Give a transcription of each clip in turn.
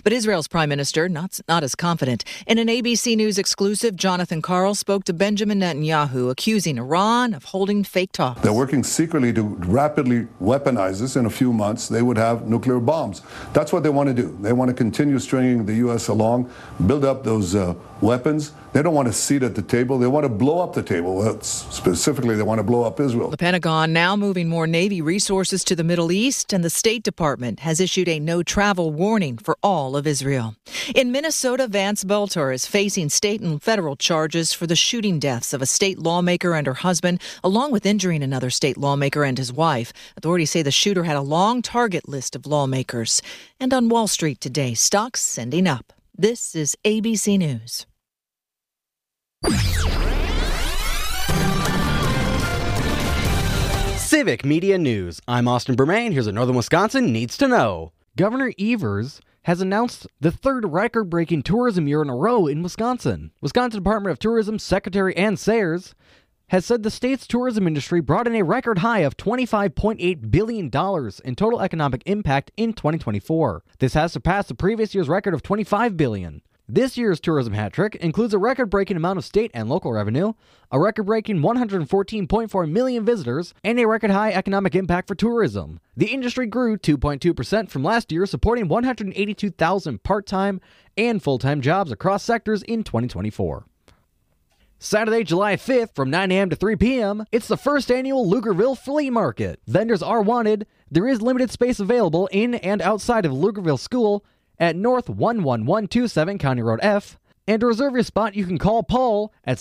But Israel's prime minister, not as confident. In an ABC News exclusive, Jonathan Karl spoke to Benjamin Netanyahu, accusing Iran of holding fake talks. They're working secretly to rapidly weaponize this. In a few months, they would have nuclear bombs. That's what they want to do. They want to continue stringing the U.S. along, build up those weapons. They don't want a seat at the table. They want to blow up the table. Specifically, they want to blow up Israel. The Pentagon now moving more Navy resources to the Middle East, and the State Department has issued a no-travel warning for all of Israel. In Minnesota, Vance Belter is facing state and federal charges for the shooting deaths of a state lawmaker and her husband, along with injuring another state lawmaker and his wife. Authorities say the shooter had a long target list of lawmakers. And on Wall Street today, stocks sending up. This is ABC News. Civic Media News. I'm Austin Bermain. Here's what Northern Wisconsin needs to know. Governor Evers has announced the third record-breaking tourism year in a row in Wisconsin. Wisconsin Department of Tourism Secretary Ann Sayers has said the state's tourism industry brought in a record high of $25.8 billion in total economic impact in 2024. This has surpassed the previous year's record of $25 billion. This year's tourism hat trick includes a record-breaking amount of state and local revenue, a record-breaking 114.4 million visitors, and a record-high economic impact for tourism. The industry grew 2.2% from last year, supporting 182,000 part-time and full-time jobs across sectors in 2024. Saturday, July 5th, from 9 a.m. to 3 p.m., it's the first annual Lugerville Flea Market. Vendors are wanted. There is limited space available in and outside of Lugerville School at North 11127 County Road F. And to reserve your spot, you can call Paul at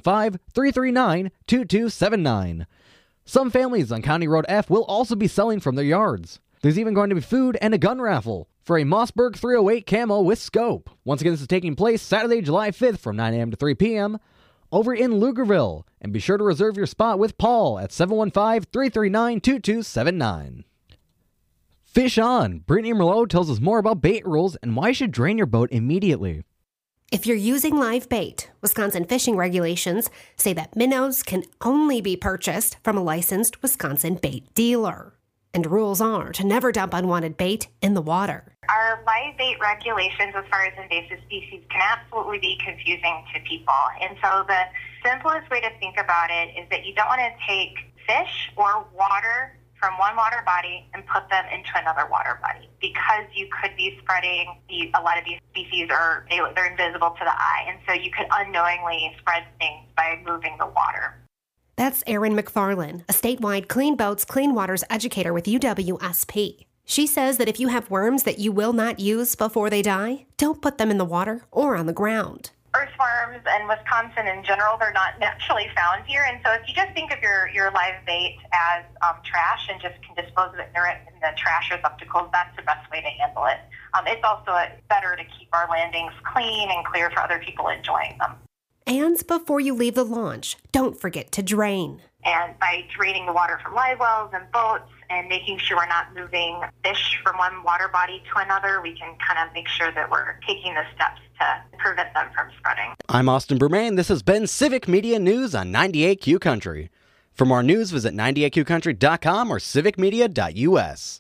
715-339-2279. Some families on County Road F will also be selling from their yards. There's even going to be food and a gun raffle for a Mossberg 308 camo with scope. Once again, this is taking place Saturday, July 5th from 9 a.m. to 3 p.m. over in Lugerville. And be sure to reserve your spot with Paul at 715-339-2279. Fish on! Brittany Merlot tells us more about bait rules and why you should drain your boat immediately. If you're using live bait, Wisconsin fishing regulations say that minnows can only be purchased from a licensed Wisconsin bait dealer. And rules are to never dump unwanted bait in the water. Our live bait regulations as far as invasive species can absolutely be confusing to people. And so the simplest way to think about it is that you don't want to take fish or water from one water body and put them into another water body, because you could be spreading a lot of these species, or they're invisible to the eye, and so you could unknowingly spread things by moving the water. That's Erin McFarlane, a statewide Clean Boats, Clean Waters educator with UWSP. She says that if you have worms that you will not use before they die, don't put them in the water or on the ground. Earthworms and Wisconsin in general, they're not naturally found here. And so if you just think of your live bait as trash and just can dispose of it in the trash receptacles, that's the best way to handle it. It's also better to keep our landings clean and clear for other people enjoying them. And before you leave the launch, don't forget to drain. And by draining the water from live wells and boats and making sure we're not moving fish from one water body to another, we can kind of make sure that we're taking the steps to prevent them from spreading. I'm Austin Bermain. This has been Civic Media News on 98Q Country. For more news, visit 98QCountry.com or civicmedia.us.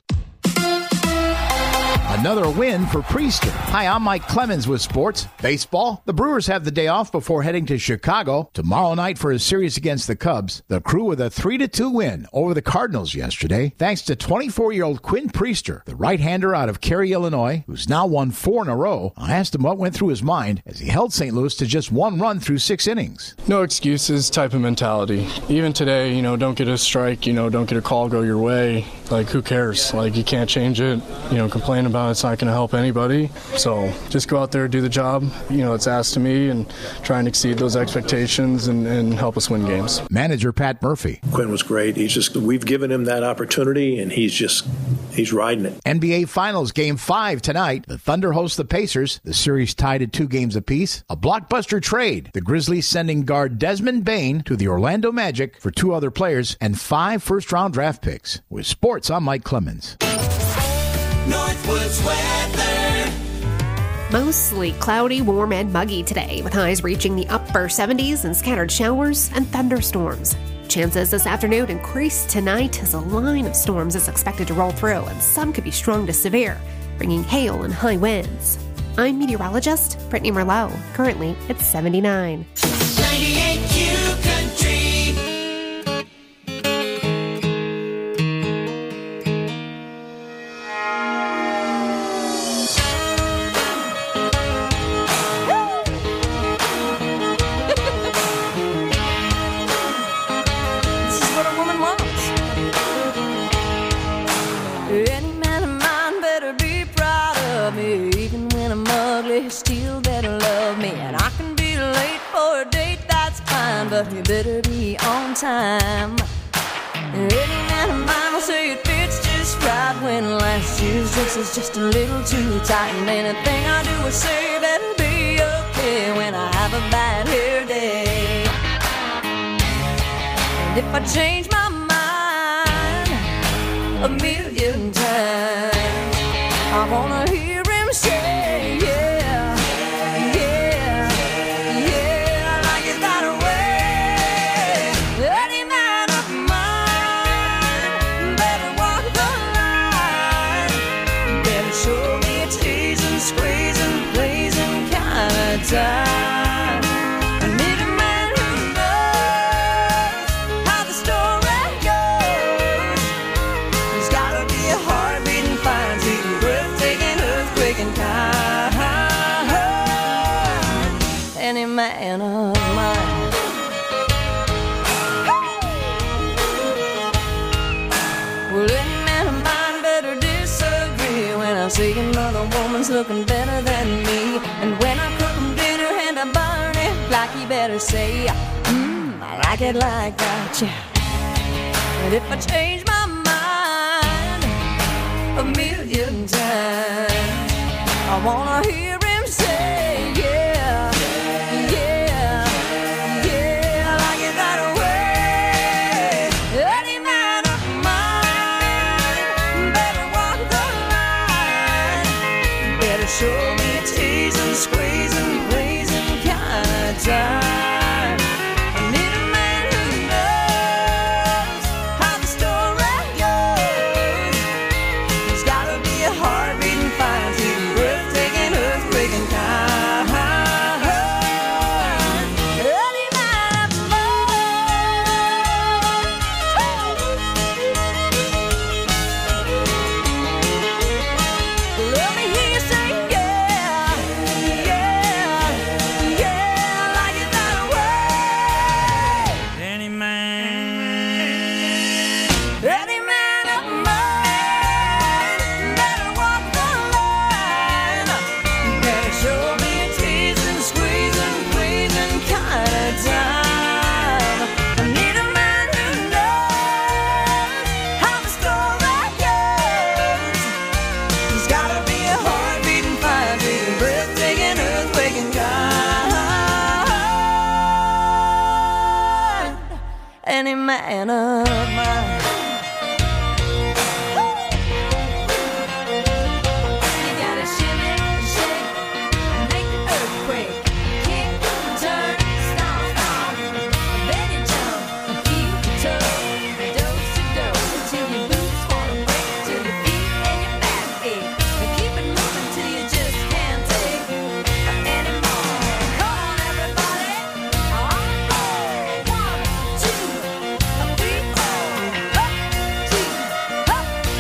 Another win for Priester. Hi, I'm Mike Clemens with sports. Baseball. The Brewers have the day off before heading to Chicago tomorrow night for a series against the Cubs. The Crew with a 3-2 win over the Cardinals yesterday, thanks to 24-year-old Quinn Priester, the right-hander out of Cary, Illinois, who's now won 4 in a row. I asked him what went through his mind as he held St. Louis to just 1 run through 6 innings. No excuses type of mentality. Even today, don't get a strike, don't get a call go your way. Like, who cares? Like, you can't change it. Complain about it's not going to help anybody. So just go out there, do the job, it's asked of me, and try and exceed those expectations and help us win games. Manager Pat Murphy. Quinn was great. We've given him that opportunity, and he's riding it. NBA Finals Game 5 tonight. The Thunder host the Pacers. The series tied at 2 games apiece. A blockbuster trade. The Grizzlies sending guard Desmond Bane to the Orlando Magic for 2 other players and 5 first-round draft picks. With sports, I'm Mike Clemens. Northwoods weather. Mostly cloudy, warm, and muggy today, with highs reaching the upper 70s and scattered showers and thunderstorms. Chances this afternoon increase tonight as a line of storms is expected to roll through, and some could be strong to severe, bringing hail and high winds. I'm meteorologist Brittany Merlot. Currently, it's 79. 98Q Country. Still better love me, and I can be late for a date, that's fine, but you better be on time. Any man of mine will say it fits just right when last year's dress is just a little too tight, and anything I do or say better be okay when I have a bad hair day. And if I change my mind a million times, I wanna hear him say, yeah. Time. I need a man who knows how the story goes. There's gotta be a heart beating fine, sweet, breathtaking, earthquaking kind. Any man of mine. Well, any man of mine better disagree when I say another woman's looking better than me, and when I cook I burn it like you better say, I like it like that, yeah. And if I change my mind a million times, I wanna hear him say, yeah, yeah, yeah, I like it that way. Any man of mine better walk the line, better show me a tease and squeeze and time. I need a man who knows how the story goes. There's gotta be a heart beating fine, sweet, breathtaking, earthquaking kind. Any man of mine. Let me hear you say yeah, yeah, yeah. Any man of mine. You gotta shimmy, shake, and make the earthquake. Kick, turn, stomp, then you jump, and keep the toe, dose to dose, until your boots wanna break, till your feet and your back ache. And keep it moving till you just can't take anymore. Come on, everybody, on the floor. 1, 2, 3, 4. Up, 2, up.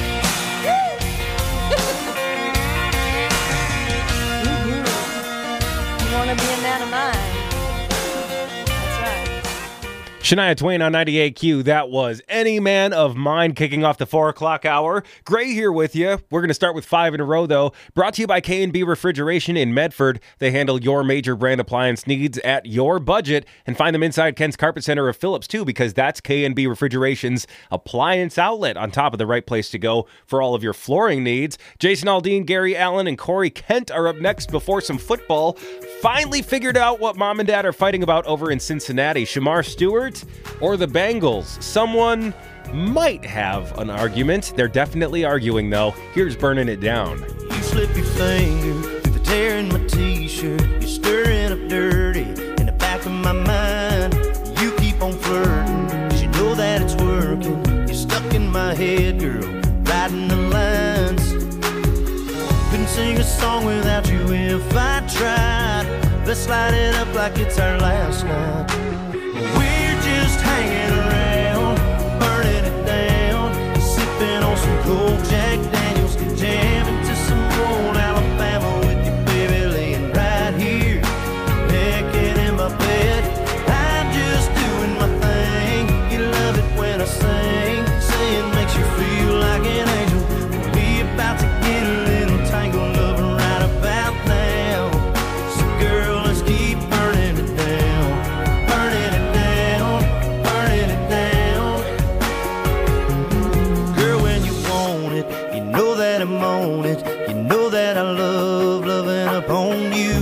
You wanna be a man of mine? That's right. Shania Twain on 98Q. That was Any Man of Mine, kicking off the 4 o'clock hour. Gray here with you. We're going to start with 5 in a row, though. Brought to you by K&B Refrigeration in Medford. They handle your major brand appliance needs at your budget. And find them inside Ken's Carpet Center of Phillips, too, because that's K&B Refrigeration's appliance outlet, on top of the right place to go for all of your flooring needs. Jason Aldean, Gary Allen, and Corey Kent are up next before some football. Finally figured out what mom and dad are fighting about over in Cincinnati. Shamar Stewart or the Bengals? Someone might have an argument. They're definitely arguing, though. Here's Burning It Down. You slip your finger through the tear in my t-shirt. You're stirring up dirty in the back of my mind. You keep on flirting, 'cause you know that it's working. You're stuck in my head, girl, writing the lines. Couldn't sing a song without you if I tried. Let's light it up like it's our last night. We're just hanging around, burning it down, sipping on some cold Jack Daniels, jamming to some old Alabama with you, baby, laying right here, naked in my bed. I'm just doing my thing. You love it when I sing, saying makes you feel like an angel. We about to get a little tangled up right about now. So girl, let's keep burning it down, burning it down, burning it down. Girl, when you want it, you know that I'm on it. You know that I love loving upon you.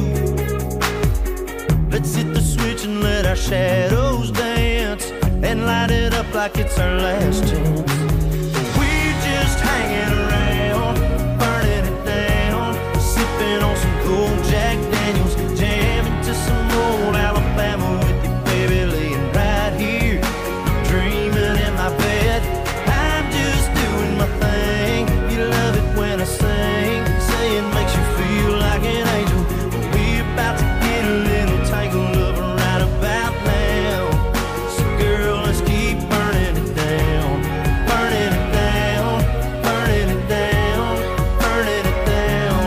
Let's hit the switch and let our shadows dance, and light it up like it's our last chance. We're just hanging around, burning it down, sipping on some cold Jack Daniels, jamming to some old Alabama with you, baby, laying right here, dreaming in my bed. I'm just doing my thing. You love it when I sing, saying makes you feel like an angel. We're about to get a little tangled up right about now. So girl, let's keep burning it down, burning it down, burning it down, burning it down,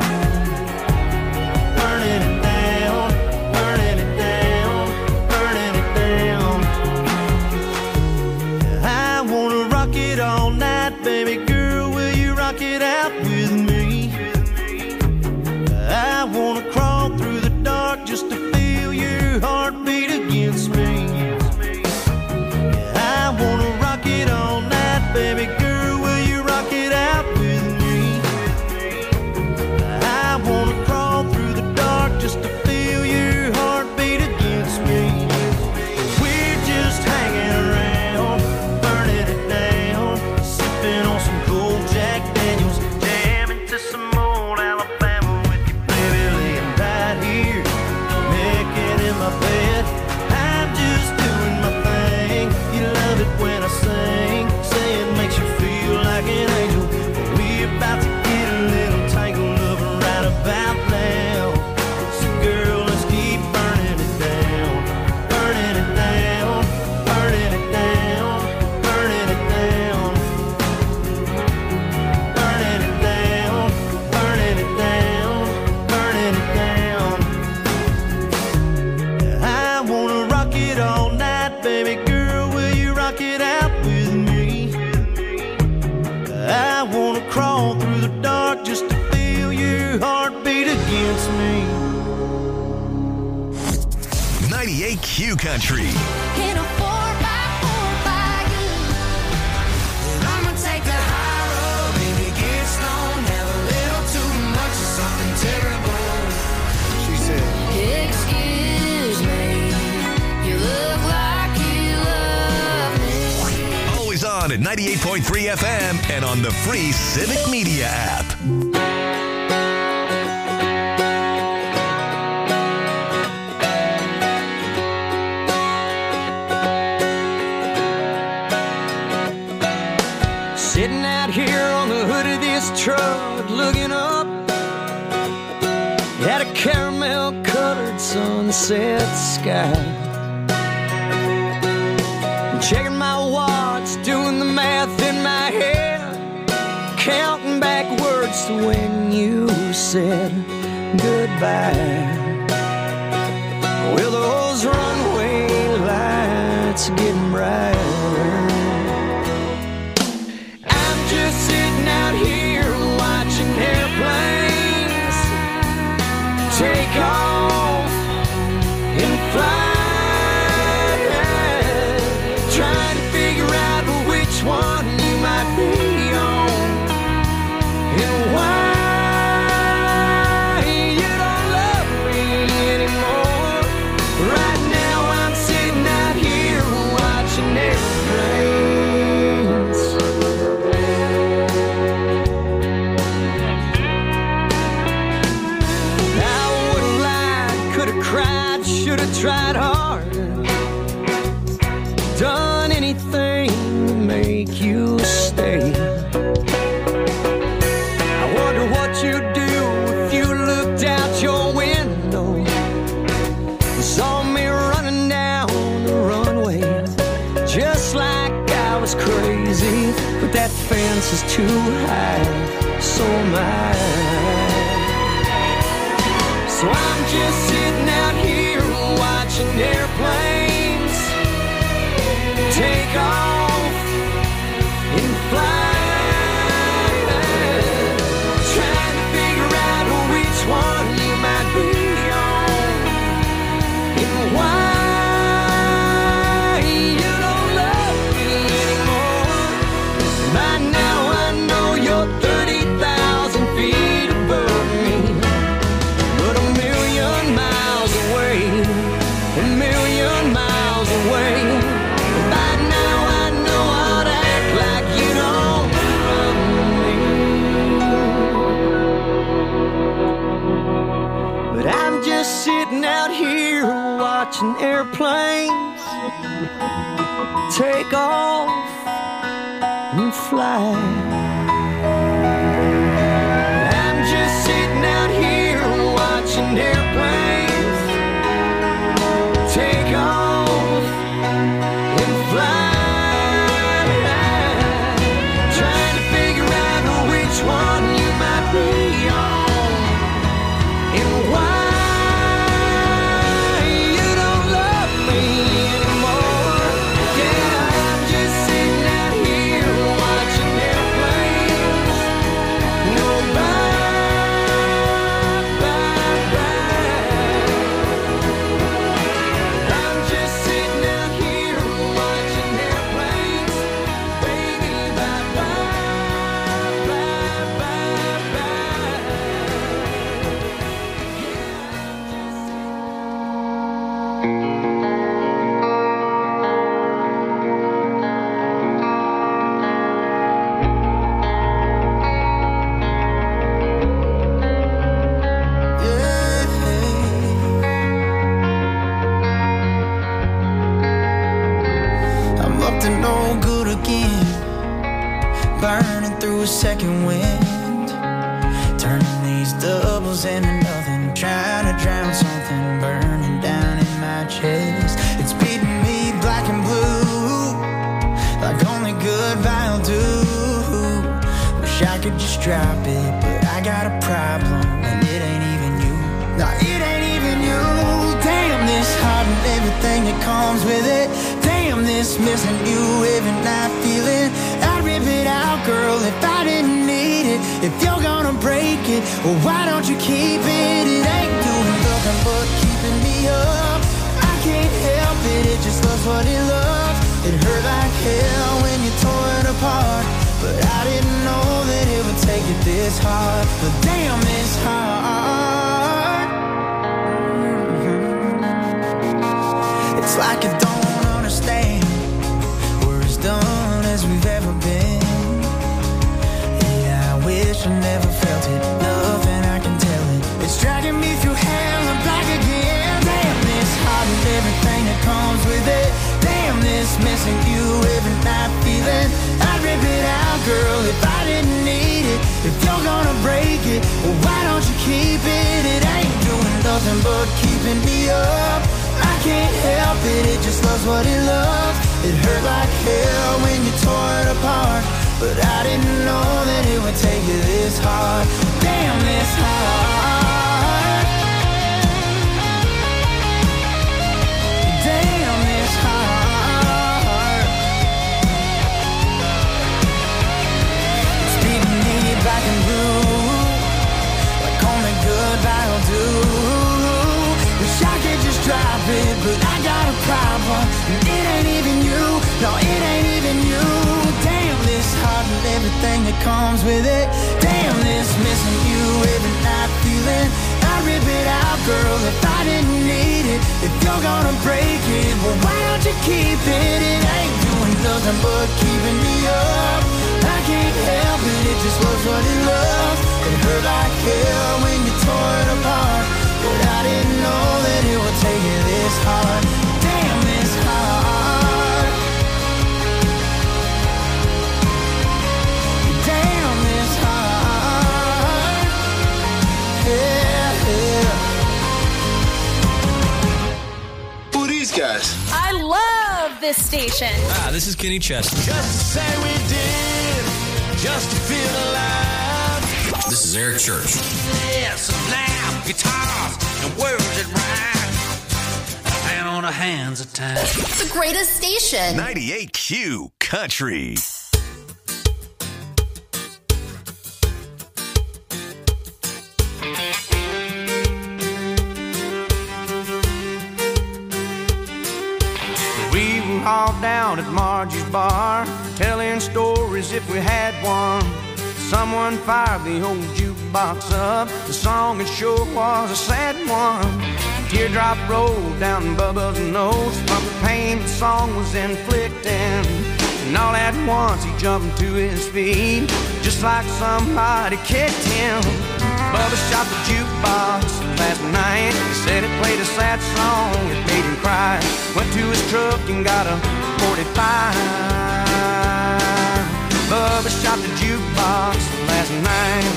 burning it down, burning it down, burning it down. I wanna rock it all night, baby girl, will you rock it out with me? I wanna crawl through the dark just to feel your heartbeat against me. I wanna rock it all night, baby girl, will you rock it out with me? I wanna crawl through the dark just to feel your heartbeat against me. We're just hanging around, burning it down, sipping on some cold Jack Daniels, jamming to some old Alabama with you, baby, laying right here, naked in my bed. I'm just doing my thing. You love it when I sing, saying makes you feel like an angel. We about to get a little tangled up right about now. So girl, let's keep burning it down, burning it down, burning it down, burning it down, burning it down, burning it down, burning it down. I wanna rock it all night, baby girl, will you rock it out with me? I wanna crawl through the dark just to feel your heartbeat against me. 98 Q Country. In a 4x4 wagon, and I'ma take the high road, baby, get stoned, have a little too much of something terrible. She said, Excuse me, you look like you love me. Always on at 98.3 FM and on the free Civic Media app. sitting out here on the hood of this truck, looking up at a caramel-colored sunset sky. Checking my watch, doing the math in my head, counting backwards to when you said goodbye. Well, those runway lights are getting brighter. I'm just sitting out here watching airplanes take off and fly. Trying to figure out which one you might be on and why you don't love me anymore. Right now I'm sitting out here watching airplanes. I would've lied, could've cried, should've tried harder, done anything to make you stay. I wonder what you'd do if you looked out crazy, but that fence is too high, so am I. So I'm just sitting out here watching airplanes take off and fly, trying to figure out which one you might be on and why. Sitting out here watching airplanes take off and fly. I'm just sitting out here watching airplanes take off and fly, trying to figure out which one you might be on and why. Second wind, turning these doubles into nothing, trying to drown something burning down in my chest. It's beating me black and blue, like only good vinyl do. Wish I could just drop it, but I got a problem, and it ain't even you. No, it ain't even you. Damn, this heart and everything that comes with it. Damn, this missing you every night feeling. I'd rip it out, girl, if I didn't need it. If you're gonna break it, well, why don't you keep it? It ain't doing nothing but keeping me up. I can't help it, it just loves what it loves. It hurt like hell when you tore it apart, but I didn't know that it would take it this hard. But damn, it's hard. It's like I don't understand. We're as done as we've ever been. Yeah, I wish I never felt it. Nothing I can tell it. It's dragging me through hell and back again. Damn, this heart and everything that comes with it. Damn, this missing you every night feeling. I'd rip it out, girl, if I didn't need it. If you're gonna break it, well, why don't you keep it? It ain't doing nothing but keeping me up. I can't help it, it just loves what it loves. It hurt like hell when you tore it apart, but I didn't know that it would take you this hard. Damn, this hard. Damn, this hard. It's beating me black and blue, like only good vinyl do. Wish I could just drop it, but I got a problem, and it ain't even you. No, it ain't even you. Damn, this heart and everything that comes with it. Damn, this missing you every night feeling. I'd rip it out, girl, if I didn't need it. If you're gonna break it, well, why don't you keep it? It ain't doing nothing but keeping me up. I can't help it, it just loves what it loves. It hurt like hell when you tore it apart, but I didn't know that it would take you this hard. Damn, this hard. Damn, this hard. Yeah, yeah. Who are these guys? I love love this station. Hi, this is Kenny Chesney. Just to say we did, just to feel alive. This is Eric Church. Yes, laugh, guitars, and words that rhyme. And on our hands at times. The greatest station. 98Q Country. We were all down at Margie's bar, telling stories if we had one. Someone fired the old jukebox up. The song it sure was a sad one. A teardrop rolled down Bubba's nose from the pain the song was inflicting. And all at once he jumped to his feet, just like somebody kicked him. Bubba shot the jukebox last night. He said it played a sad song, it made him cry. Went to his truck and got a 45. Bubba shot the jukebox last night.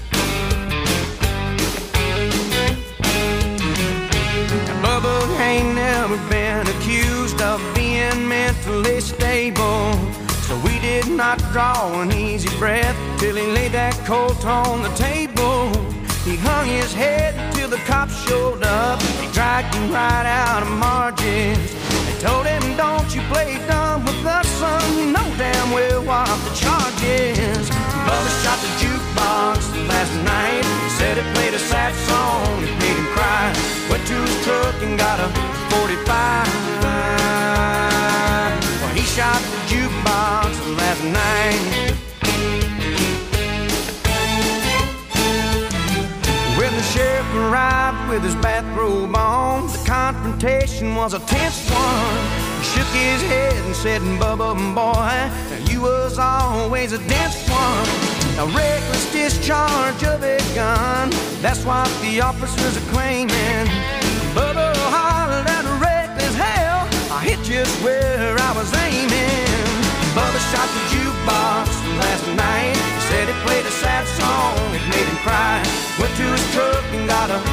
Now Bubba ain't never been accused of being mentally stable, so we did not draw an easy breath till he laid that colt on the table. He hung his head till the cops showed up. He dragged him right out of Margie's. They told him, don't you play dumb with us, son. You know damn well what the charge is. Bubba shot the jukebox last night. He said it played a sad song, it made him cry. Went to his truck and got a 45. Well, he shot the jukebox last night. When the sheriff arrived with his bathrobe on, the confrontation was a tense one. He shook his head and said, Bubba, boy, you was always a dense one. A reckless discharge of a gun, that's what the officers are claiming. Bubba hollered at a reckless hell, I hit just where I was aiming. Bubba shot the jukebox last night. He said it played a sad song, it made him cry. Went to his truck and got a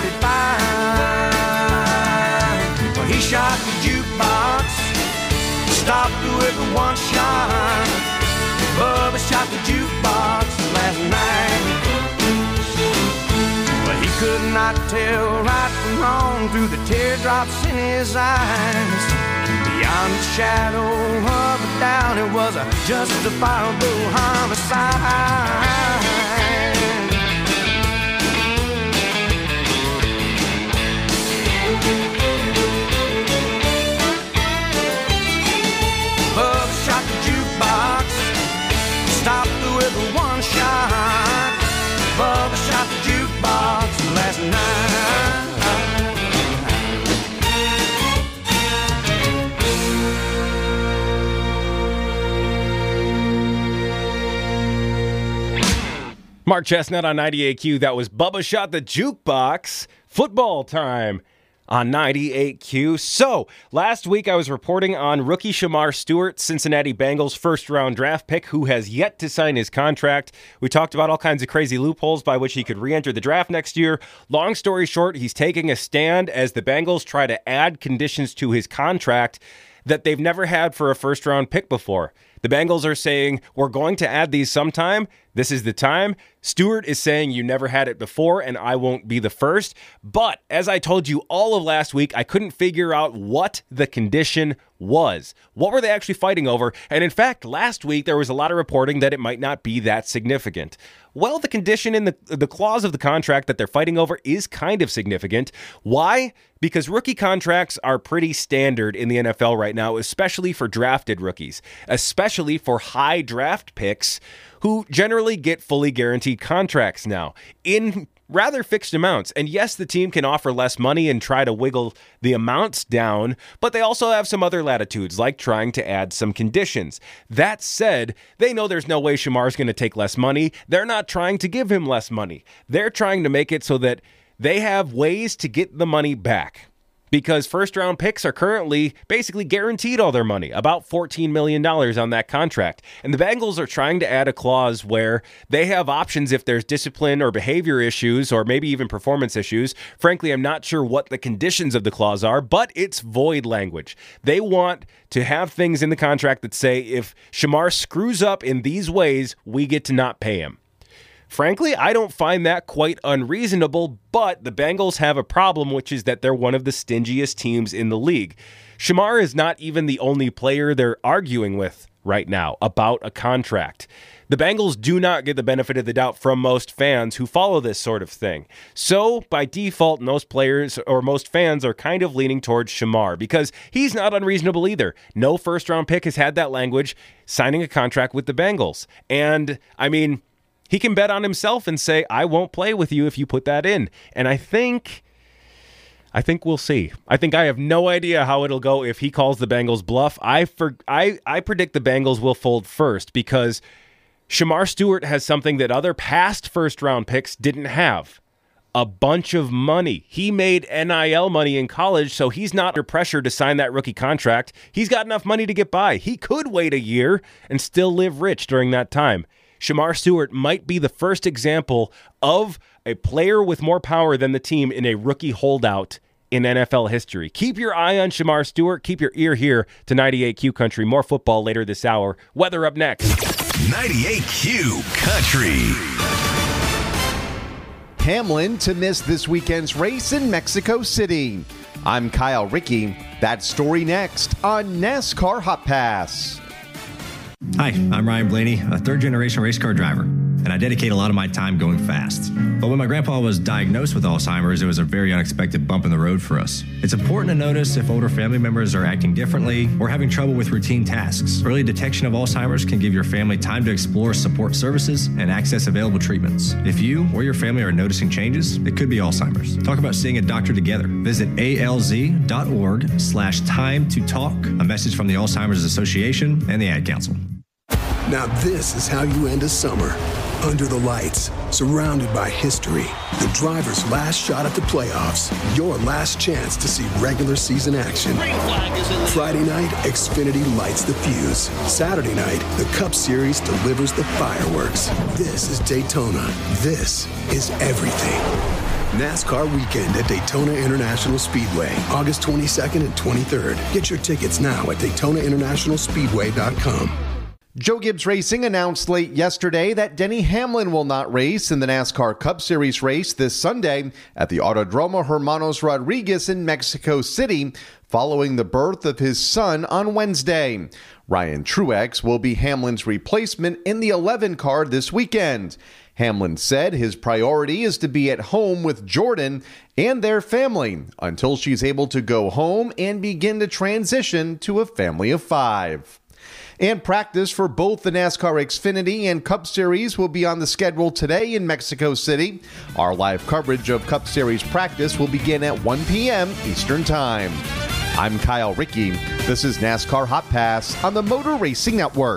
45. Well, he shot the jukebox, stopped with one shot. Bubba shot the jukebox last night. Well, he could not tell right from wrong through the teardrops in his eyes. Beyond the shadow of a doubt, it was a justifiable homicide. Bubba shot the jukebox, stopped with one shot. Bubba shot the jukebox last night. Mark Chestnut on 98Q. That was Bubba Shot the Jukebox. Football time on 98Q. So, last week I was reporting on rookie Shamar Stewart, Cincinnati Bengals first-round draft pick, who has yet to sign his contract. We talked about all kinds of crazy loopholes by which he could re-enter the draft next year. Long story short, he's taking a stand as the Bengals try to add conditions to his contract that they've never had for a first-round pick before. The Bengals are saying, we're going to add these sometime. This is the time. Stewart is saying, you never had it before, and I won't be the first. But as I told you all of last week, I couldn't figure out what the condition was. What were they actually fighting over? And in fact, last week, there was a lot of reporting that it might not be that significant. Well, the condition in the clause of the contract that they're fighting over is kind of significant. Why? Because rookie contracts are pretty standard in the NFL right now, especially for drafted rookies, especially for high draft picks who generally get fully guaranteed contracts now in rather fixed amounts. And yes, the team can offer less money and try to wiggle the amounts down, but they also have some other latitudes, like trying to add some conditions. That said, they know there's no way Shamar's going to take less money. They're not trying to give him less money. They're trying to make it so that they have ways to get the money back. because first-round picks are currently basically guaranteed all their money, about $14 million on that contract. And the Bengals are trying to add a clause where they have options if there's discipline or behavior issues or maybe even performance issues. Frankly, I'm not sure what the conditions of the clause are, but it's void language. They want to have things in the contract that say if Shamar screws up in these ways, we get to not pay him. Frankly, I don't find that quite unreasonable, but the Bengals have a problem, which is that they're one of the stingiest teams in the league. Shamar is not even the only player they're arguing with right now about a contract. The Bengals do not get the benefit of the doubt from most fans who follow this sort of thing. So, by default, most players or most fans are kind of leaning towards Shamar because he's not unreasonable either. No first-round pick has had that language signing a contract with the Bengals. And, I mean, he can bet on himself and say, I won't play with you if you put that in. And I think we'll see. I think I have no idea how it'll go if he calls the Bengals bluff. I predict the Bengals will fold first because Shamar Stewart has something that other past first-round picks didn't have. A bunch of money. He made NIL money in college, so he's not under pressure to sign that rookie contract. He's got enough money to get by. He could wait a year and still live rich during that time. Shamar Stewart might be the first example of a player with more power than the team in a rookie holdout in NFL history. Keep your eye on Shamar Stewart. Keep your ear here to 98Q Country. More football later this hour. Weather up next. 98Q Country. Hamlin to miss this weekend's race in Mexico City. I'm Kyle Rickey. That story next on NASCAR Hot Pass. Hi, I'm Ryan Blaney, a third-generation race car driver, and I dedicate a lot of my time going fast. But when my grandpa was diagnosed with Alzheimer's, it was a very unexpected bump in the road for us. It's important to notice if older family members are acting differently or having trouble with routine tasks. Early detection of Alzheimer's can give your family time to explore support services and access available treatments. If you or your family are noticing changes, it could be Alzheimer's. Talk about seeing a doctor together. Visit alz.org/time to talk. A message from the Alzheimer's Association and the Ad Council. Now this is how you end a summer. Under the lights, surrounded by history. The driver's last shot at the playoffs. Your last chance to see regular season action. Friday night, Xfinity lights the fuse. Saturday night, the Cup Series delivers the fireworks. This is Daytona. This is everything. NASCAR Weekend at Daytona International Speedway, August 22nd and 23rd. Get your tickets now at DaytonaInternationalSpeedway.com. Joe Gibbs Racing announced late yesterday that Denny Hamlin will not race in the NASCAR Cup Series race this Sunday at the Autodromo Hermanos Rodriguez in Mexico City, following the birth of his son on Wednesday. Ryan Truex will be Hamlin's replacement in the 11 car this weekend. Hamlin said his priority is to be at home with Jordan and their family until she's able to go home and begin to transition to a family of 5. And practice for both the NASCAR Xfinity and Cup Series will be on the schedule today in Mexico City. Our live coverage of Cup Series practice will begin at 1 p.m. Eastern Time. I'm Kyle Rickey. This is NASCAR Hot Pass on the Motor Racing Network.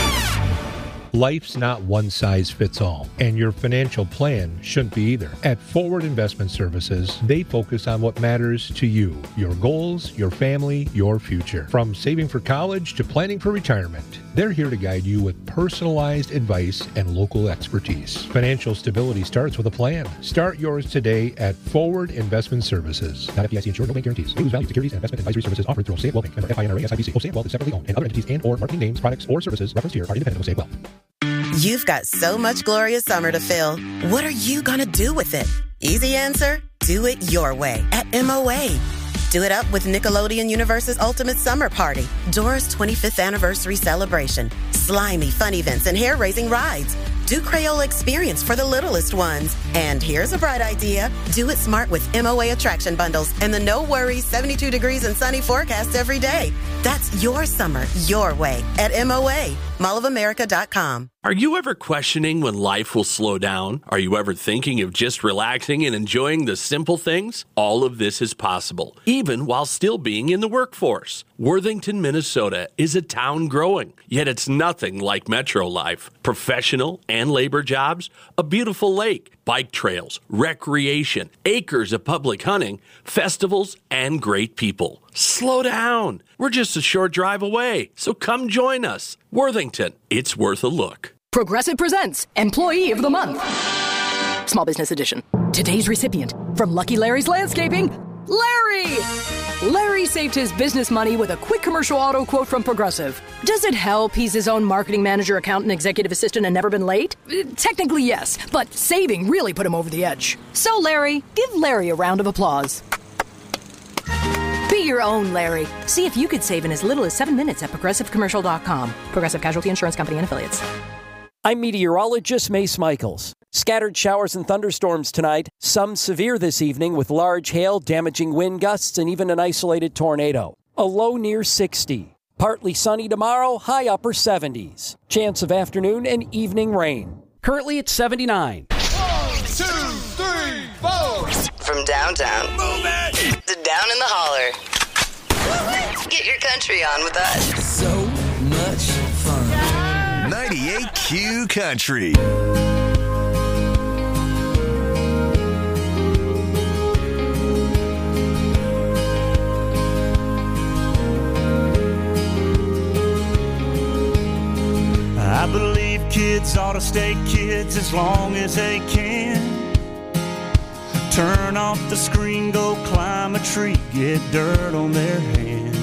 Life's not one size fits all, and your financial plan shouldn't be either. At Forward Investment Services, they focus on what matters to you, your goals, your family, your future. From saving for college to planning for retirement, they're here to guide you with personalized advice and local expertise. Financial stability starts with a plan. Start yours today at Forward Investment Services. Not FDIC insured, no bank guarantees. May lose value. Securities and investment advisory services offered through Osaic Wealth Bank. Member FINRA SIPC. Osaic Wealth is separately owned, and other entities and or marketing names, products, or services referenced here are independent of Osaic Wealth. You've got so much glorious summer to fill. What are you going to do with it? Easy answer, do it your way at MOA. Do it up with Nickelodeon Universe's Ultimate Summer Party, Dora's 25th anniversary celebration, slimy fun events and hair-raising rides. Do Crayola Experience for the littlest ones. And here's a bright idea. Do it smart with MOA attraction bundles and the no worries 72 degrees and sunny forecast every day. That's your summer, your way at MOA, mallofamerica.com. Are you ever questioning when life will slow down? Are you ever thinking of just relaxing and enjoying the simple things? All of this is possible, even while still being in the workforce. Worthington, Minnesota is a town growing, yet it's nothing like metro life. Professional and labor jobs, a beautiful lake, bike trails, recreation, acres of public hunting, festivals, and great people. Slow down. We're just a short drive away, so come join us. Worthington, it's worth a look. Progressive presents Employee of the Month. Small Business Edition. Today's recipient from Lucky Larry's Landscaping, Larry! Larry saved his business money with a quick commercial auto quote from Progressive. Does it help he's his own marketing manager, accountant, executive assistant, and never been late? Technically, yes, but saving really put him over the edge. So, Larry, give Larry a round of applause. Be your own Larry. See if you could save in as little as 7 minutes at ProgressiveCommercial.com. Progressive Casualty Insurance Company and Affiliates. I'm meteorologist Mace Michaels. Scattered showers and thunderstorms tonight, some severe this evening with large hail, damaging wind gusts, and even an isolated tornado. A low near 60. Partly sunny tomorrow, high upper 70s. Chance of afternoon and evening rain. Currently at 79. 1, 2, 3, 4. From downtown to down in the holler. Get your country on with us. So much fun. 98Q Country. I believe kids ought to stay kids as long as they can. Turn off the screen, go climb a tree, get dirt on their hands.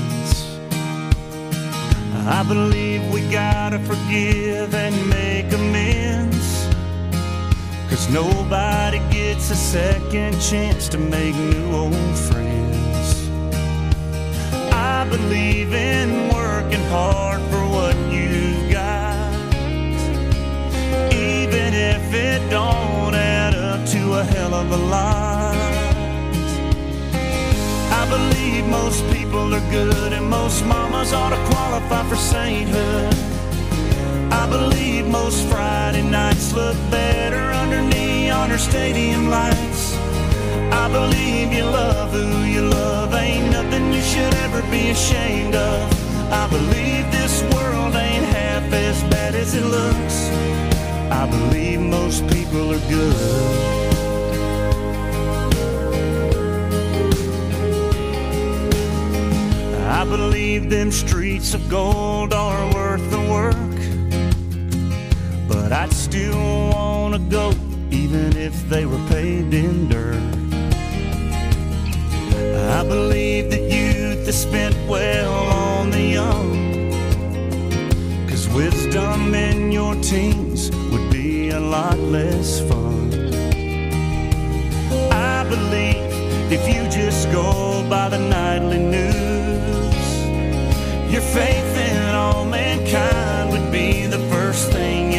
I believe we gotta forgive and make amends, 'cause nobody gets a second chance to make new old friends. I believe in working hard for what you've got, even if it don't add up to a hell of a lot. I believe most people are good and most mamas ought to qualify for sainthood. I believe most Friday nights look better under neon or stadium lights. I believe you love who you love, ain't nothing you should ever be ashamed of. I believe this world ain't half as bad as it looks. I believe most people are good. I believe them streets of gold are worth the work, but I'd still wanna go even if they were paved in dirt. I believe that youth is spent well on the young, 'cause wisdom in your teens would be a lot less fun. I believe if you just go by the nightly news, your faith in all mankind would be the first thing you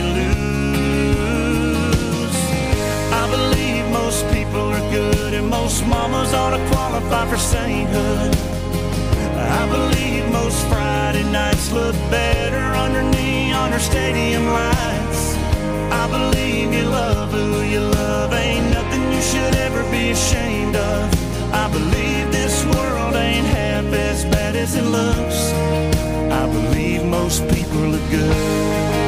lose. I believe most people are good and most mamas ought to qualify for sainthood. I believe most Friday nights look better under neon or stadium lights. I believe you love who you love, ain't nothing you should ever be ashamed of. I believe this world ain't half as bad as it looks. I believe most people are good.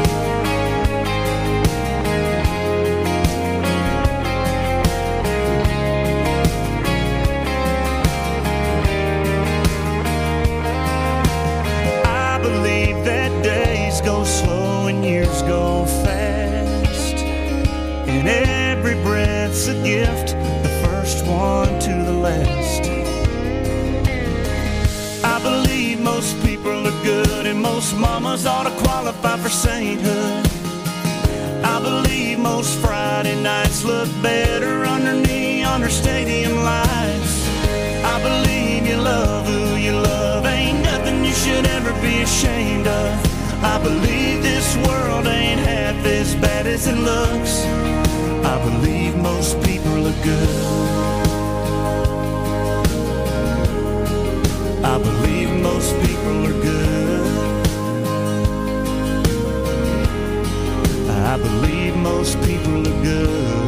I believe that days go slow and years go fast, and every breath's a gift, the first one to the last. I believe most people are good and most mamas ought to qualify for sainthood. I believe most Friday nights look better under neon or stadium lights. I believe you love who you love, ain't nothing you should ever be ashamed of. I believe this world ain't half as bad as it looks. I believe most people are good. I believe most people are good. I believe most people are good.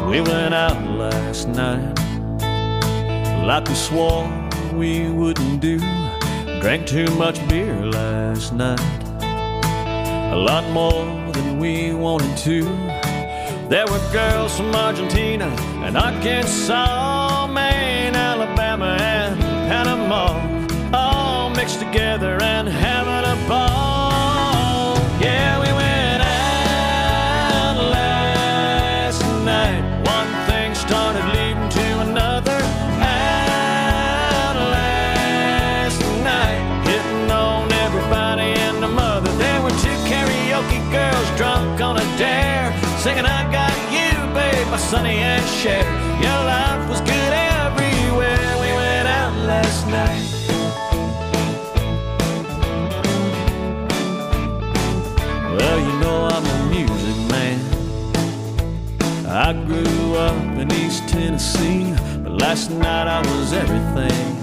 We went out last night like we swore we wouldn't do. Drank too much beer last night, a lot more than we wanted to. There were girls from Argentina and Arkansas, Maine, Alabama, and Panama, all mixed together and having a ball. Yeah, we went out last night. One thing started leading to another. Out last night, hitting on everybody and the mother. There were two karaoke girls drunk on a dare, singing I Got You, Babe by Sonny and Cher. Your life was good everywhere. We went out last night. Well, you know I'm a music man. I grew up in East Tennessee, but last night I was everything.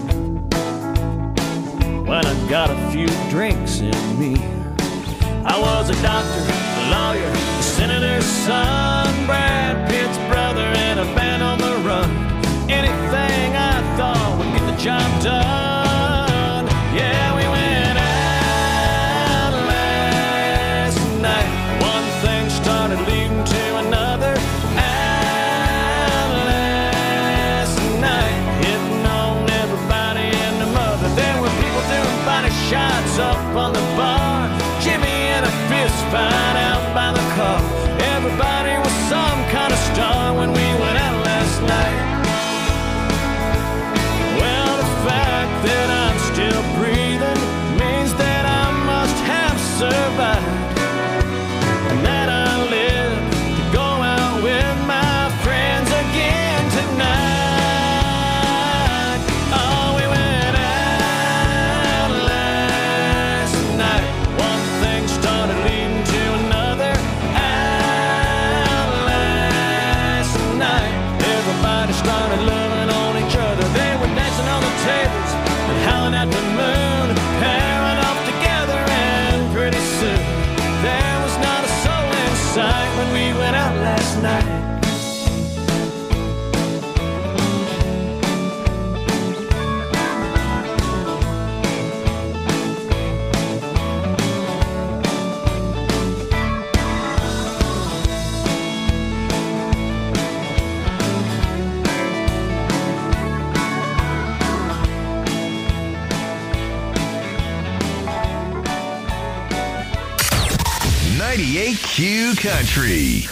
When I got a few drinks in me, I was a doctor, a lawyer, a senator's son, Brad Pitt's brother, and a band on the run. Anything I thought would get the job done. Yeah, we went out last night. One thing started leading to another. Out last night, hitting on everybody and the mother. There were people doing body shots up on the bar. Jimmy and a fist fight out by the car. Everybody was some kind of star when we went out last night. Well, the fact that I'm still breathing means that I must have survived, and that I live to go out with my friends again tonight. Oh, we went out last night. One thing started leading to another. Out last night, everybody started loving on each other. They were dancing on the tables and howling at the moon, pairing off together, and pretty soon there was not a soul in sight when we went out last night. Q Country.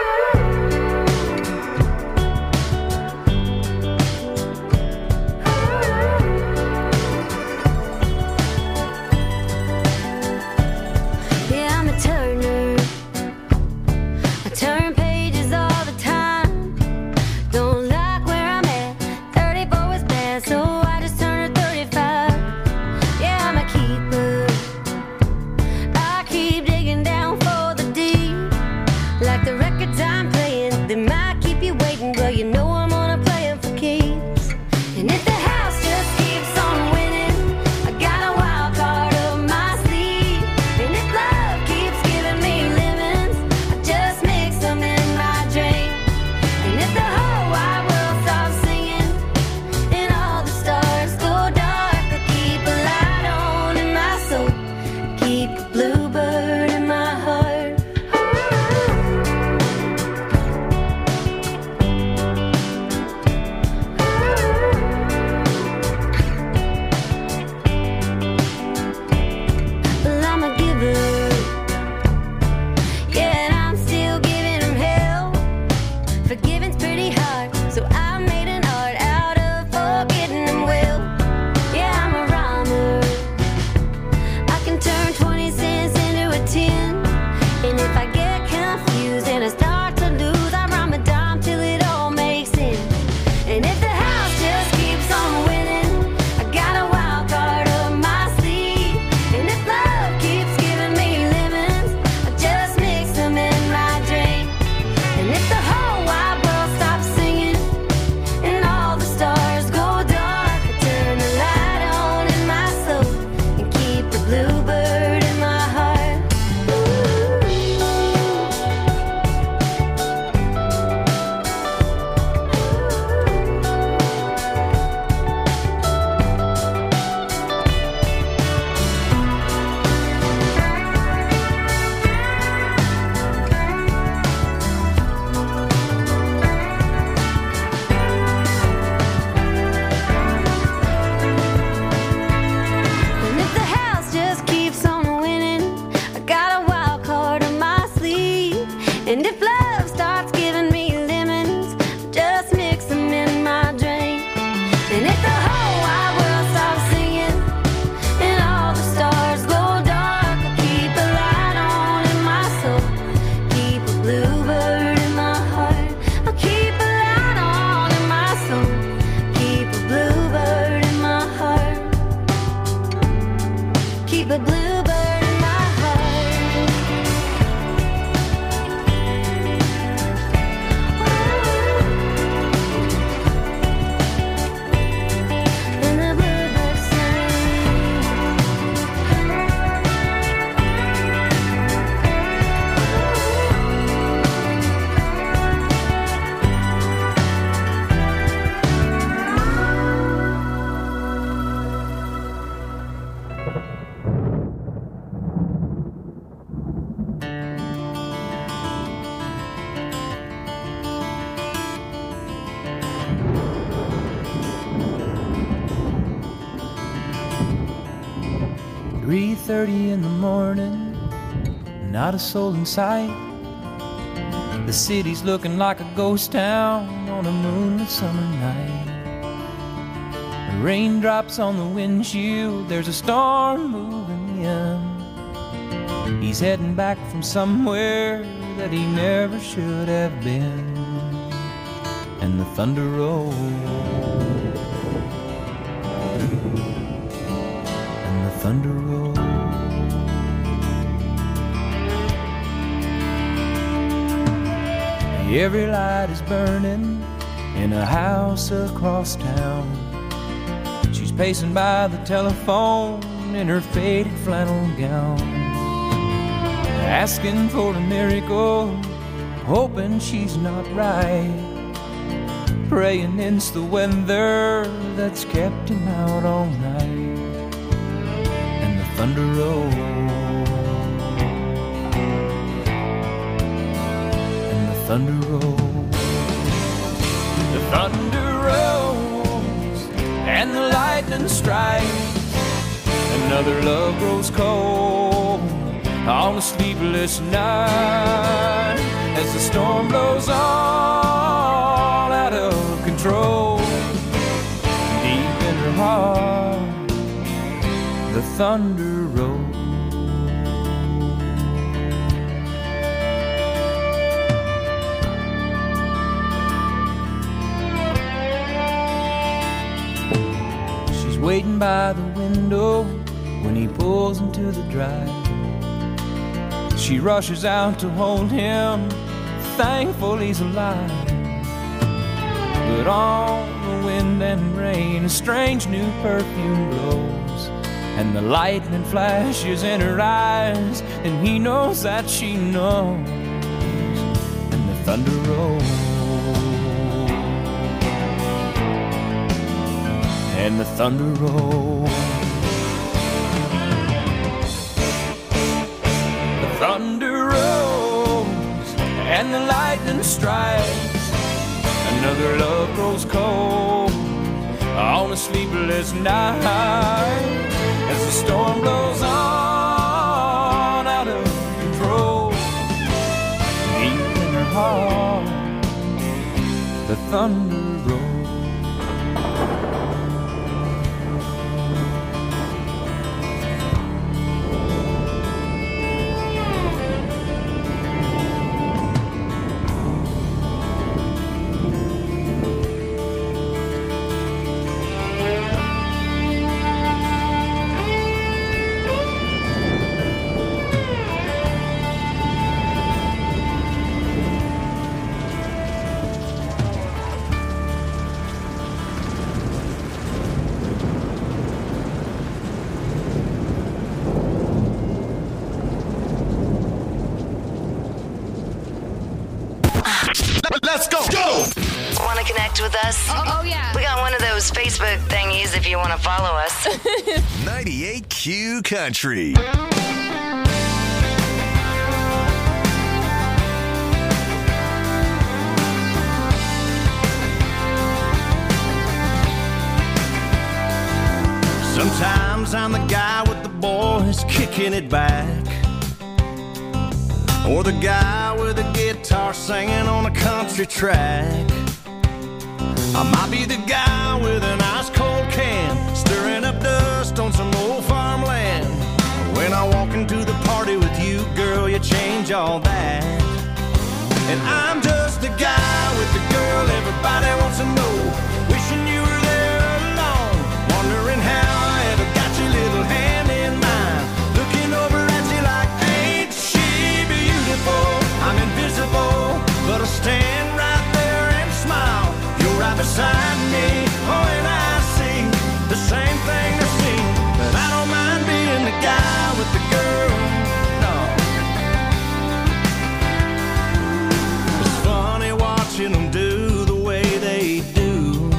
Yeah, I'm a turner. I turn pages all the time. Don't like where I'm at. 34 was bad, so I just turned 35. Yeah, I'm a keeper. I keep digging down for the deep, like the record 3:30 in the morning, not a soul in sight. The city's looking like a ghost town on a moonlit summer night. The raindrops on the windshield, there's a storm moving in. He's heading back from somewhere that he never should have been. And the thunder rolls, and the thunder rolls. Every light is burning in a house across town. She's pacing by the telephone in her faded flannel gown, asking for a miracle, hoping she's not right, praying it's the weather that's kept him out all night. And the thunder rolls, and the thunder rolls, the thunder rolls, and the lightning strikes. Another love grows cold on a sleepless night as the storm blows all out of control. Deep in her heart, the thunder rolls. She's waiting by the window when he pulls into the drive. She rushes out to hold him, thankful he's alive. But on the wind and rain, a strange new perfume blows, and the lightning flashes in her eyes, and he knows that she knows. And the thunder rolls, and the thunder rolls. Thunder rolls and the lightning strikes. Another love grows cold on a sleepless night as the storm blows on out of control. Deep in her heart, the thunder rolls. Let's go! Go! Want to connect with us? Oh, yeah. We got one of those Facebook thingies if you want to follow us. 98Q Country. Sometimes I'm the guy with the boys kicking it back, or the guy with a guitar singing on a country track. I might be the guy with an ice cold can stirring up dust on some old farmland. When I walk into the party with you, girl, you change all that. And I'm just the guy with the girl everybody wants to know, wishing you were there alone, wondering how I ever got your little hand in mine, looking over at you like, ain't she beautiful? I'm invisible, but I stand right there and smile. You're right beside me, oh, and I see the same thing they see. But I don't mind being the guy with the girl, no. It's funny watching them do the way they do.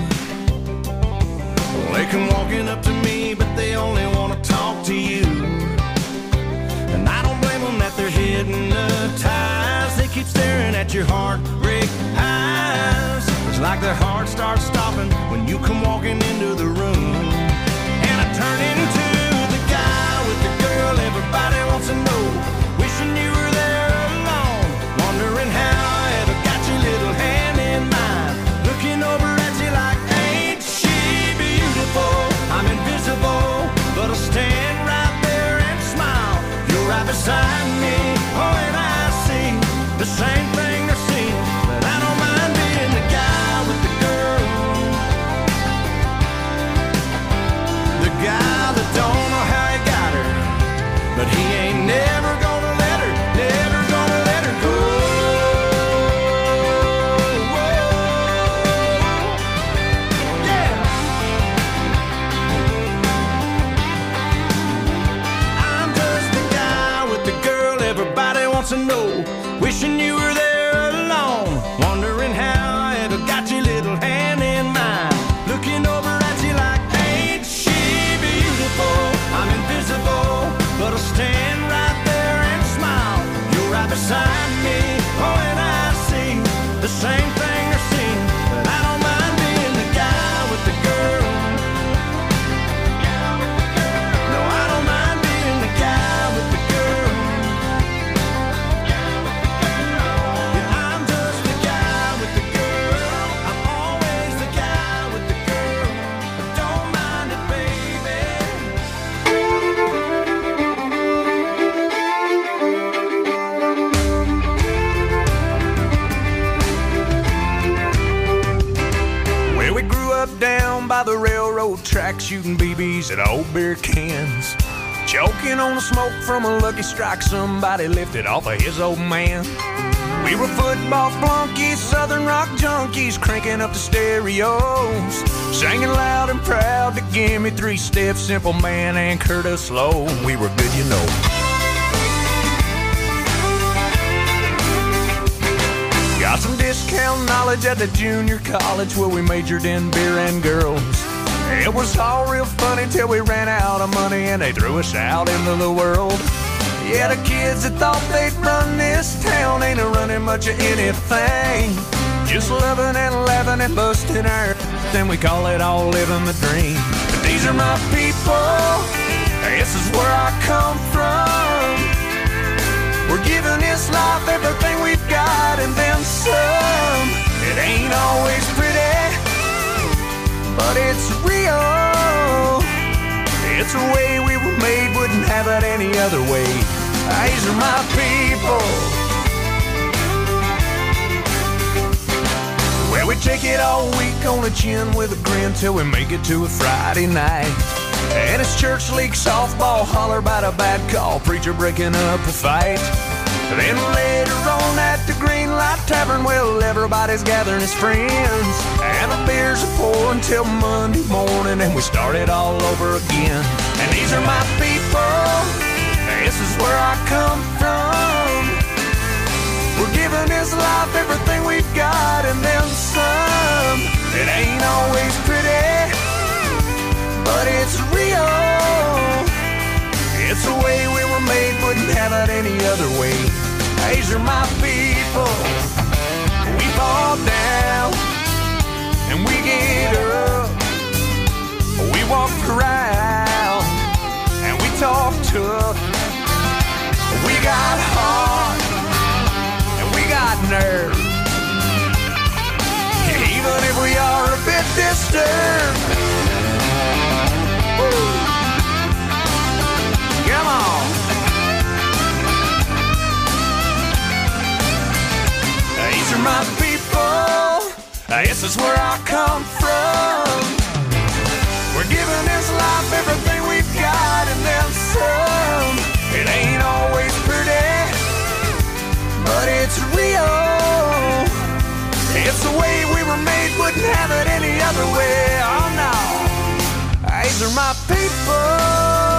They come walking up to me, but they only want to talk to you. And I don't blame them that they're hypnotized. They keep staring at your heartbreak eyes. It's like their heart starts stopping when you come walking into the room. And I turn into the guy with the girl down by the railroad track, shooting BBs at old beer cans. Choking on the smoke from a Lucky Strike somebody lifted off of his old man. We were football flunkies, southern rock junkies, cranking up the stereos, singing loud and proud to Give Me 3 Steps, Simple Man, and Curtis Lowe. We were good, you know. Got some discount knowledge at the junior college where we majored in beer and girls. It was all real funny till we ran out of money and they threw us out into the world. Yeah, the kids that thought they'd run this town ain't running much of anything. Just loving and laughing and busting our then we call it all living the dream. But these are my people, this is where I come from. We're giving this life everything we've got and then some. It ain't always pretty, but it's real. It's the way we were made, wouldn't have it any other way. These are my people. Well, we take it all week on the chin with a grin till we make it to a Friday night. And it's church league softball, holler about a bad call, preacher breaking up a fight. Then later on at the Green Light Tavern, well, everybody's gathering as friends, and the beers are pouring till Monday morning, and we start it all over again. And these are my people, this is where I come from. We're giving this life everything we've got and then some. It ain't always pretty, but it's real. It's the way we were made, wouldn't have it any other way. These are my people. We fall down and we get up. We walk around and we talk tough. We got heart and we got nerve. Even if we are a bit disturbed. Woo. Come on. These are my people. This is where I come from. We're giving this life everything we've got and then some. It ain't always pretty, but it's real. It's the way we were made, wouldn't have it any other way. Oh no. These are my people.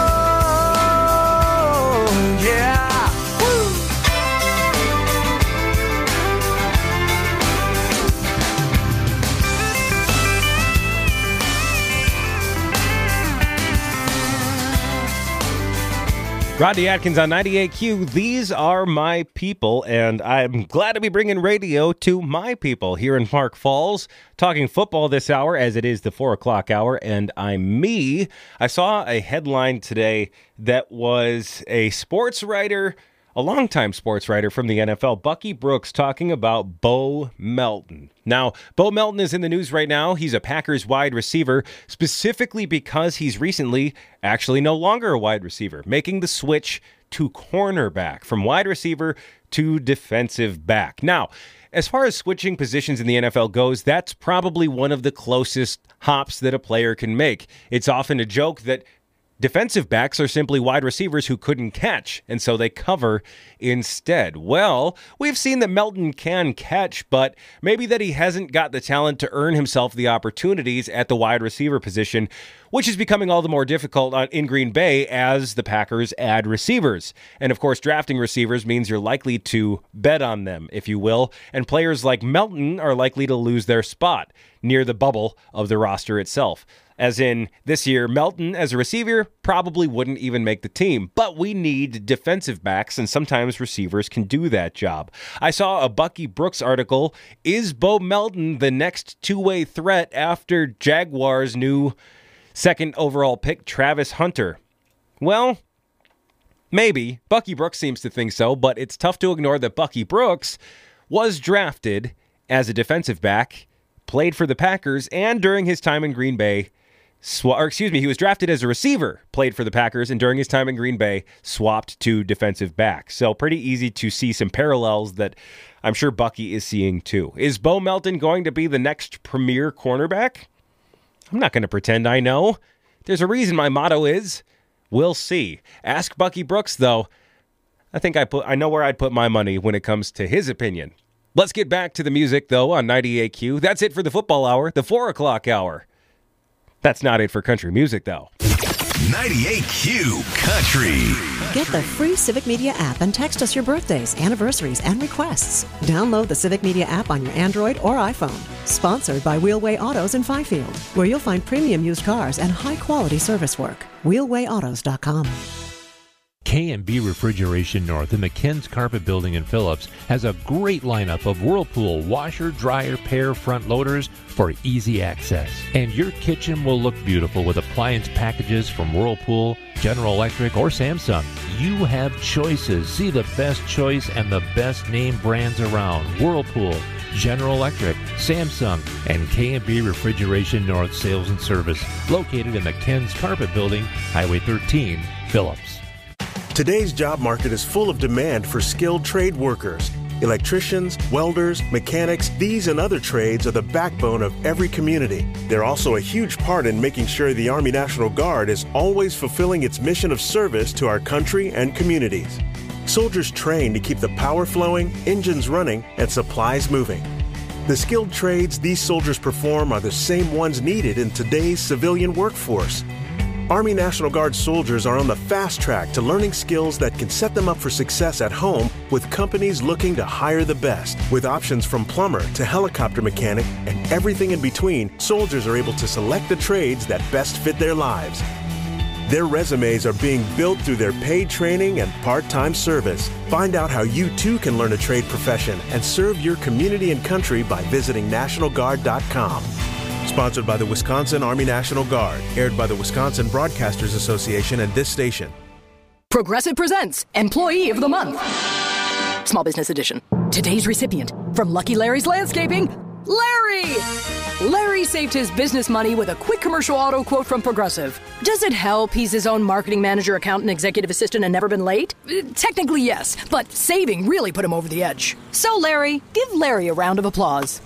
Yeah. Woo. Rodney Atkins on 98Q. These are my people, and I'm glad to be bringing radio to my people here in Park Falls. Talking football this hour, as it is the 4 o'clock hour, and I'm me. I saw a headline today that was a sports writer, a longtime sports writer from the NFL, Bucky Brooks, talking about Bo Melton. Now, Bo Melton is in the news right now. He's a Packers wide receiver, specifically because he's recently actually no longer a wide receiver, making the switch to cornerback from wide receiver to defensive back. Now, as far as switching positions in the NFL goes, that's probably one of the closest hops that a player can make. It's often a joke that defensive backs are simply wide receivers who couldn't catch, and so they cover instead. Well, we've seen that Melton can catch, but maybe that he hasn't got the talent to earn himself the opportunities at the wide receiver position, which is becoming all the more difficult in Green Bay as the Packers add receivers. And of course, drafting receivers means you're likely to bet on them, if you will, and players like Melton are likely to lose their spot near the bubble of the roster itself. As in, this year, Melton, as a receiver, probably wouldn't even make the team. But we need defensive backs, and sometimes receivers can do that job. I saw a Bucky Brooks article, is Bo Melton the next two-way threat after Jaguars' new second overall pick, Travis Hunter? Well, maybe. Bucky Brooks seems to think so, but it's tough to ignore that Bucky Brooks was drafted as a defensive back, played for the Packers, and during his time in Green Bay, he was drafted as a receiver, played for the Packers, and during his time in Green Bay, swapped to defensive back. So pretty easy to see some parallels that I'm sure Bucky is seeing too. Is Bo Melton going to be the next premier cornerback? I'm not going to pretend I know. There's a reason my motto is, we'll see. Ask Bucky Brooks, though. I think I know where I'd put my money when it comes to his opinion. Let's get back to the music, though, on 98Q. That's it for the football hour, the 4 o'clock hour. That's not it for country music, though. 98Q Country. Get the free Civic Media app and text us your birthdays, anniversaries, and requests. Download the Civic Media app on your Android or iPhone. Sponsored by Wheelway Autos in Fifield, where you'll find premium used cars and high-quality service work. WheelwayAutos.com. K&B Refrigeration North in the Ken's Carpet Building in Phillips has a great lineup of Whirlpool washer, dryer, pair front loaders for easy access. And your kitchen will look beautiful with appliance packages from Whirlpool, General Electric, or Samsung. You have choices. See the best choice and the best name brands around. Whirlpool, General Electric, Samsung, and K&B Refrigeration North Sales and Service, located in the Ken's Carpet Building, Highway 13, Phillips. Today's job market is full of demand for skilled trade workers. Electricians, welders, mechanics, these and other trades are the backbone of every community. They're also a huge part in making sure the Army National Guard is always fulfilling its mission of service to our country and communities. Soldiers train to keep the power flowing, engines running, and supplies moving. The skilled trades these soldiers perform are the same ones needed in today's civilian workforce. Army National Guard soldiers are on the fast track to learning skills that can set them up for success at home with companies looking to hire the best. With options from plumber to helicopter mechanic and everything in between, soldiers are able to select the trades that best fit their lives. Their resumes are being built through their paid training and part-time service. Find out how you too can learn a trade profession and serve your community and country by visiting NationalGuard.com. Sponsored by the Wisconsin Army National Guard. Aired by the Wisconsin Broadcasters Association and this station. Progressive presents Employee of the Month. Small Business Edition. Today's recipient from Lucky Larry's Landscaping, Larry! Larry saved his business money with a quick commercial auto quote from Progressive. Does it help he's his own marketing manager, accountant, executive assistant, and never been late? Technically, yes, but saving really put him over the edge. So, Larry, give Larry a round of applause.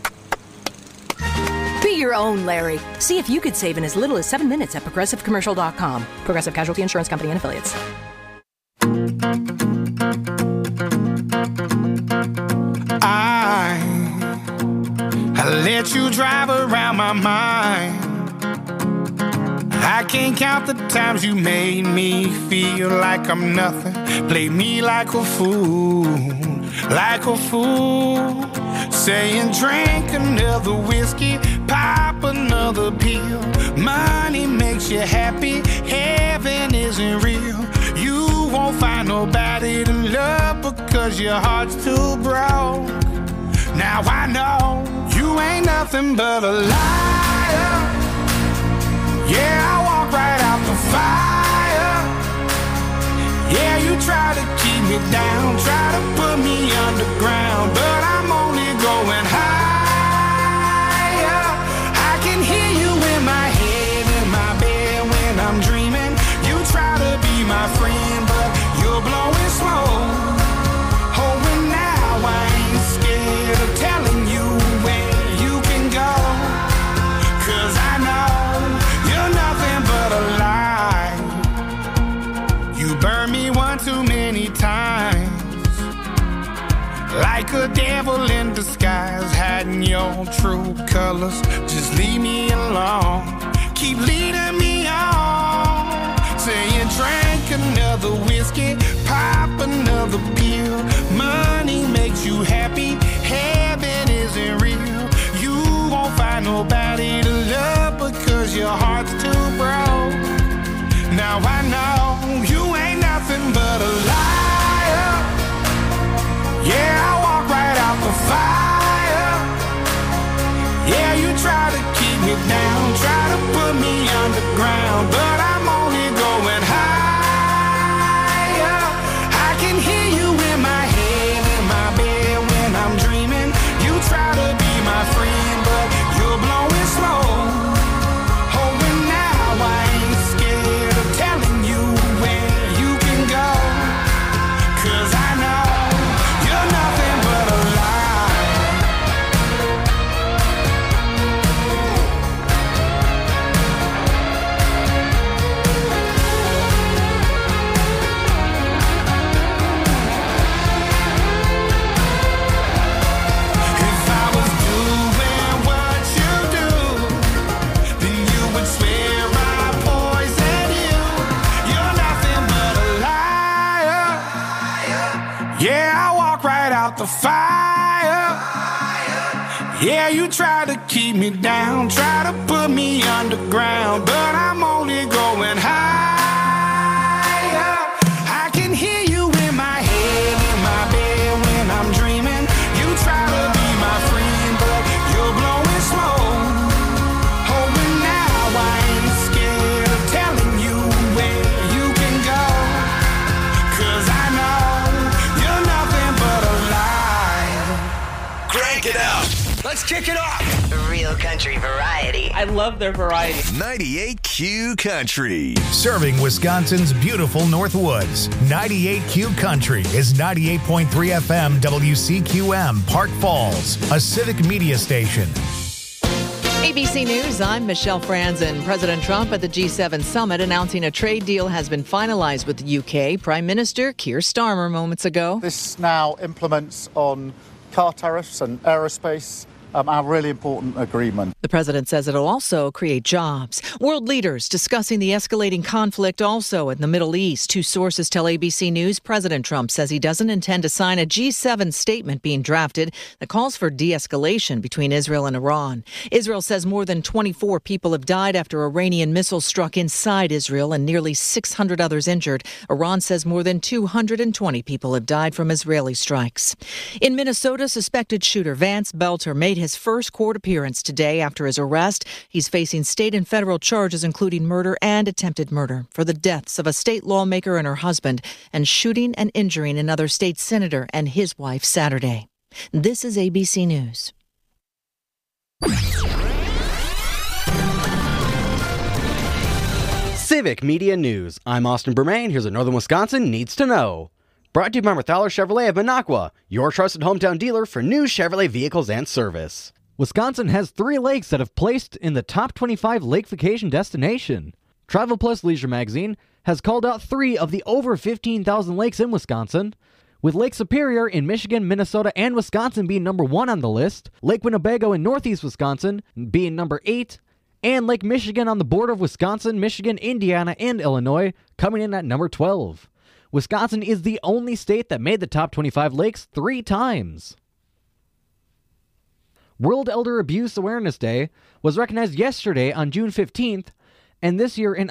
Be your own Larry. See if you could save in as little as 7 minutes at ProgressiveCommercial.com. Progressive Casualty Insurance Company and Affiliates. I let you drive around my mind. I can't count the times you made me feel like I'm nothing. Play me like a fool, like a fool. Saying drink another whiskey, pop another pill. Money makes you happy, heaven isn't real. You won't find nobody to love because your heart's too broke. Now I know you ain't nothing but a liar. Yeah, I walk right out the fire. Yeah, you try to keep me down, try to put me underground, but I'm only going higher. I can hear you in my head, in my bed when I'm dreaming. You try to be my friend, but you're blowing smoke. Oh, and now I ain't scared of telling you where you can go, 'cause I know you're nothing but a lie. You burned me one too many times, like a devil in disguise, hiding your true colors. Just leave me alone, keep leading me on. Saying drink another whiskey, pop another pill. Money makes you happy, heaven isn't real. You won't find nobody to love because your heart's too broke. Now I know you ain't nothing but a liar. Yeah, I walk right out the fire. Yeah, you try to keep me down, try to put me underground, but I'm only going higher. I can hear you in my head, in my bed when I'm dreaming. You try to be my friend, but you're blowing smoke. Oh, and now I ain't scared of telling you where you can go, 'cause I know you're nothing but a lie. a fire. Yeah, you try to keep me down, try to put me underground, but I'm only going higher. I can hear you in my head, in my bed when I'm dreaming. You try to be my friend, but you're blowing smoke. Oh, but now I ain't scared of telling you where you can go, 'cause I know you're nothing but a lie. Crank it out. Let's kick it off. Real country variety. I love their variety. 98Q Country. Serving Wisconsin's beautiful North Woods. 98Q Country is 98.3 FM WCQM Park Falls, a civic media station. ABC News, I'm Michelle Franzen. President Trump at the G7 summit announcing a trade deal has been finalized with the UK. Prime Minister Keir Starmer moments ago. This now implements on car tariffs and aerospace, our really important agreement. The president says it'll also create jobs. World leaders discussing the escalating conflict also in the Middle East. Two sources tell ABC News President Trump says he doesn't intend to sign a G7 statement being drafted that calls for de-escalation between Israel and Iran. Israel says more than 24 people have died after Iranian missiles struck inside Israel and nearly 600 others injured. Iran says more than 220 people have died from Israeli strikes. In Minnesota, suspected shooter Vance Belter made his first court appearance today after his arrest. He's facing state and federal charges, including murder and attempted murder, for the deaths of a state lawmaker and her husband, and shooting and injuring another state senator and his wife Saturday. This is ABC News. Civic Media News. I'm Austin Bermain. Here's what Northern Wisconsin needs to know. Brought to you by Marthaler Chevrolet of Minocqua, your trusted hometown dealer for new Chevrolet vehicles and service. Wisconsin has 3 lakes that have placed in the top 25 lake vacation destination. Travel Plus Leisure Magazine has called out 3 of the over 15,000 lakes in Wisconsin, with Lake Superior in Michigan, Minnesota, and Wisconsin being number 1 on the list, Lake Winnebago in northeast Wisconsin being number 8, and Lake Michigan on the border of Wisconsin, Michigan, Indiana, and Illinois coming in at number 12. Wisconsin is the only state that made the top 25 lakes 3 times. World Elder Abuse Awareness Day was recognized yesterday on June 15th, and this year in